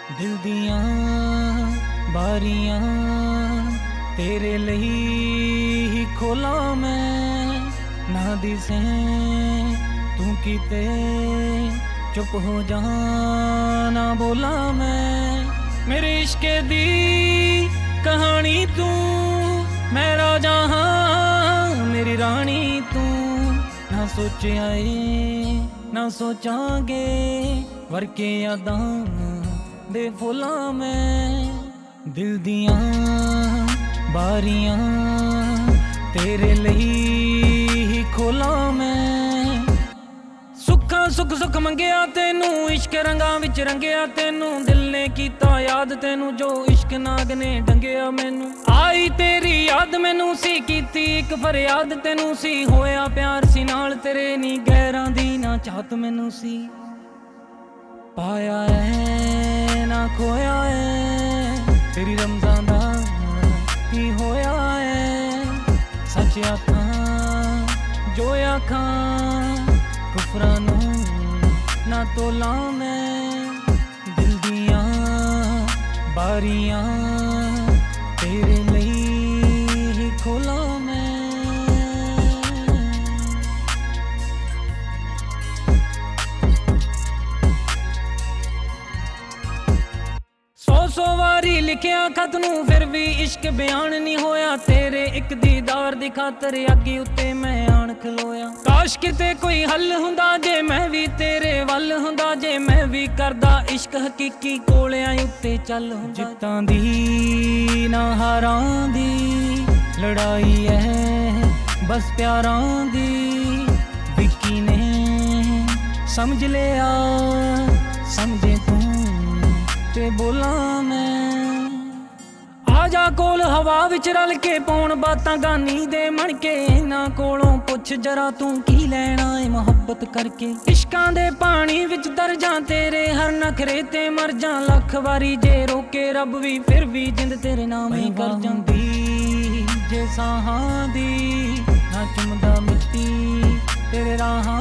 दिल दियां बारियां तेरे ਲਈ ही खोला मैं ना दिसे तू किते चुप हो जा ना बोला मैं मेरे इश्क दी कहानी तू मैं राजा हाँ मेरी रानी तू ना सोचिया ना सोचांगे वर के यादां दे फुला मैं दिल दियां बारियां तेरे ਲਈ ही खोला मैं सुखा सुख सुख मंगिया तेनू इश्क रंगां विच रंगिया तेनू दिल ने कीता याद तेनू जो इश्क नाग ने डंगिया मैनू आई तेरी याद मैनू सी कीती एक फरियाद तेनू सी होया प्यार सी नाल तेरे नी गैरां दी ना चाहत मैनू सी पाया है ना खोया है तेरी रमज़ां दा की होया है सच आखां जो आखां कुफरां नू ना तोला मैं दिल दियां बारियां तेरे ਲਈ ही खोला मैं सौ वारी लिखिया खत नू फिर भी इश्क बयान नहीं होया तेरे एक दीदार दी खातर अगे उत्ते मैं आन खलोया काश किते कोई हल हुंदा जे मैं भी तेरे वल हुंदा जे मैं भी करदा इश्क हकीकी कोले आई उत्ते चल जित्तां दी ना हारां दी लड़ाई है बस प्यारां दी विक्की ने समझ लिया समझे तू ते बोला मैं आजा कोल हवा विच रल के पौन बातां गानी दे मन के इन्हां कोलों पुछ जरा तू की लैना है मुहब्बत करके इश्कां दे पानी विच तर जा तेरे हर नखरे ते मर जा लख वारी जे रोके रब भी फिर भी जिंद तेरे नाम ही कर जांदी जे साहां दी ना चुमदा मिट्टी तेरे राहां